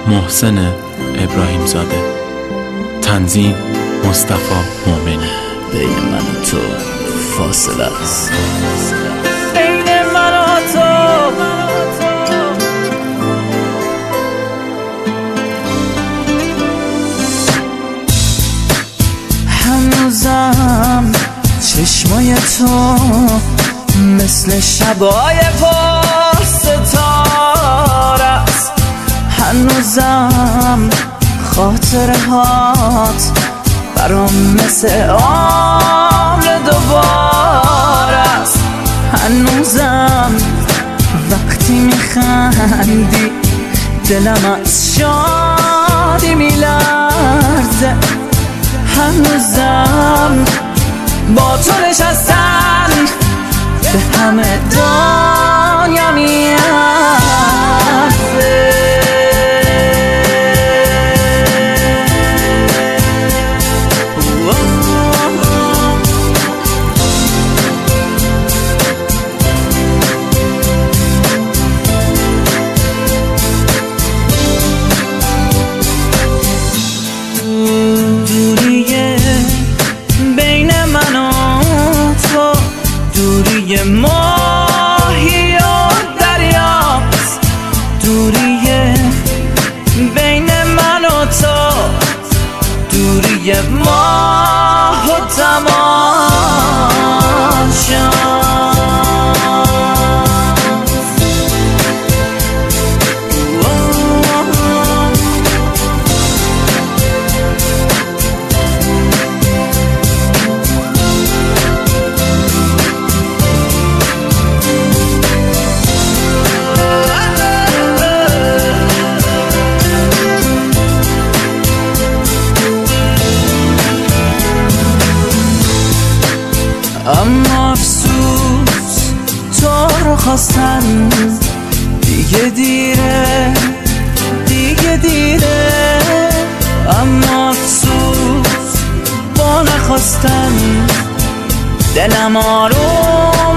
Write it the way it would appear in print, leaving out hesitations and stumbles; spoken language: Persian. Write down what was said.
محسن ابراهیم زاده. تنظیم مصطفی مومنی. بین من و تو فاصله است، بین من و تو. هنوزم چشمای تو مثل شبای پر ستاره است. هنوزم خاطره هات برام مثل عمر دوباره است. هنوزم وقتی میخندی دلم از شادی میلرزه. هنوزم با تو نشستن به همه دنیا میارزه. دوریه بین من و تو، دوری ماهی و دریاست. دوریه بین من و تو، دوری ماه و تماشاست. اما افسوس تو رو خواستن دیگه دیره، دیگه دیره. اما افسوس با نخواستن دلم آروم